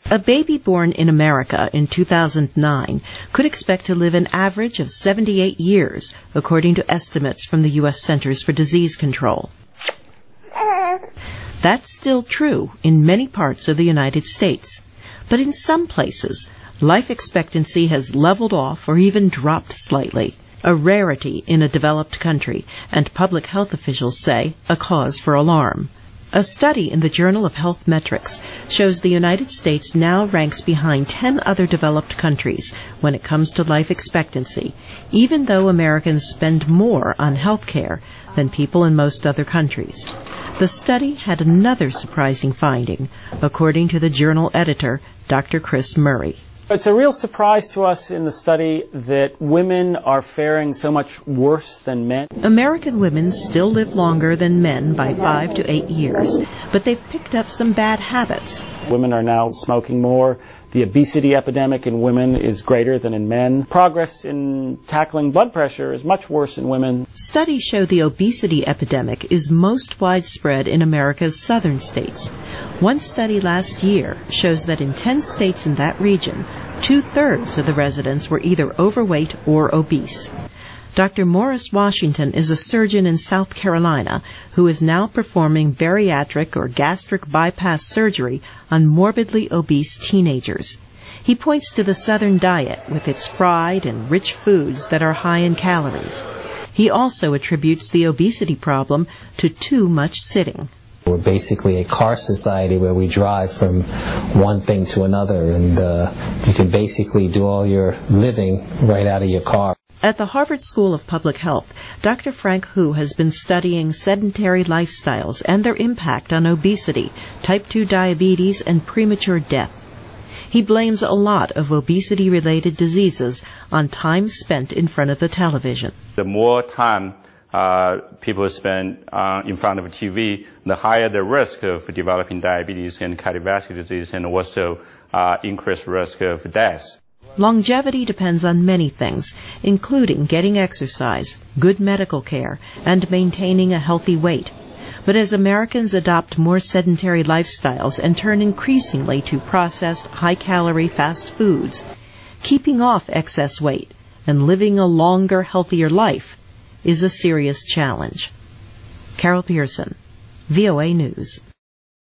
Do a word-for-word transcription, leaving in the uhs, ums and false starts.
A baby born in America in two thousand nine could expect to live an average of seventy-eight years, according to estimates from the U S Centers for Disease Control. That's still true in many parts of the United States, but in some places, life expectancy has leveled off or even dropped slightly, a rarity in a developed country, and public health officials say a cause for alarm. A study in the Journal of Health Metrics shows the United States now ranks behind ten other developed countries when it comes to life expectancy, even though Americans spend more on health care than people in most other countries. The study had another surprising finding, according to the journal editor, Doctor Chris Murray. It's a real surprise to us in the study that women are faring so much worse than men. American women still live longer than men by five to eight years, but they've picked up some bad habits. Women are now smoking more. The obesity epidemic in women is greater than in men. Progress in tackling blood pressure is much worse in women. Studies show the obesity epidemic is most widespread in America's southern states. One study last year shows that in ten states in that region, two-thirds of the residents were either overweight or obese. Doctor Morris Washington is a surgeon in South Carolina who is now performing bariatric or gastric bypass surgery on morbidly obese teenagers. He points to the Southern diet with its fried and rich foods that are high in calories. He also attributes the obesity problem to too much sitting. We're basically a car society where we drive from one thing to another, and uh, you can basically do all your living right out of your car. At the Harvard School of Public Health, Doctor Frank Hu has been studying sedentary lifestyles and their impact on obesity, type two diabetes, and premature death. He blames a lot of obesity-related diseases on time spent in front of the television. The more time uh, people spend uh, in front of a T V, the higher the risk of developing diabetes and cardiovascular disease, and also uh, increased risk of death. Longevity depends on many things, including getting exercise, good medical care, and maintaining a healthy weight. But as Americans adopt more sedentary lifestyles and turn increasingly to processed, high-calorie fast foods, keeping off excess weight and living a longer, healthier life is a serious challenge. Carol Pearson, V O A News.